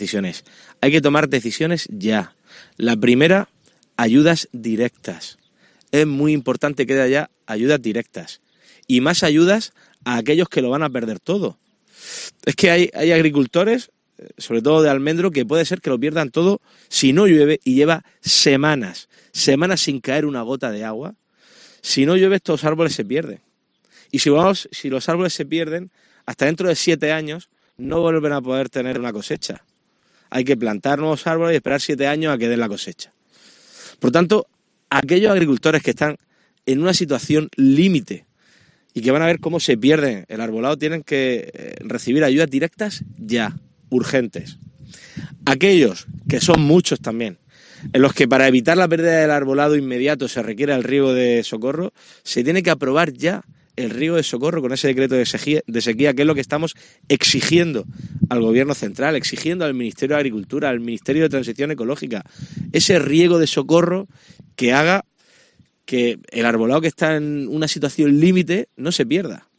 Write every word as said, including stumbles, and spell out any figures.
decisiones. Hay que tomar decisiones ya. La primera, ayudas directas. Es muy importante que haya ayudas directas. Y más ayudas a aquellos que lo van a perder todo. Es que hay, hay agricultores, sobre todo de almendro, que puede ser que lo pierdan todo si no llueve y lleva semanas, semanas sin caer una gota de agua. Si no llueve, estos árboles se pierden. Y si, vamos, si los árboles se pierden, hasta dentro de siete años no vuelven a poder tener una cosecha. Hay que plantar nuevos árboles y esperar siete años a que den la cosecha. Por tanto, aquellos agricultores que están en una situación límite y que van a ver cómo se pierde el arbolado tienen que recibir ayudas directas ya, urgentes. Aquellos, que son muchos también, en los que para evitar la pérdida del arbolado inmediato se requiere el riego de socorro, se tiene que aprobar ya el riego de socorro con ese decreto de sequía, de sequía, que es lo que estamos exigiendo al Gobierno central, exigiendo al Ministerio de Agricultura, al Ministerio de Transición Ecológica, ese riego de socorro que haga que el arbolado que está en una situación límite no se pierda.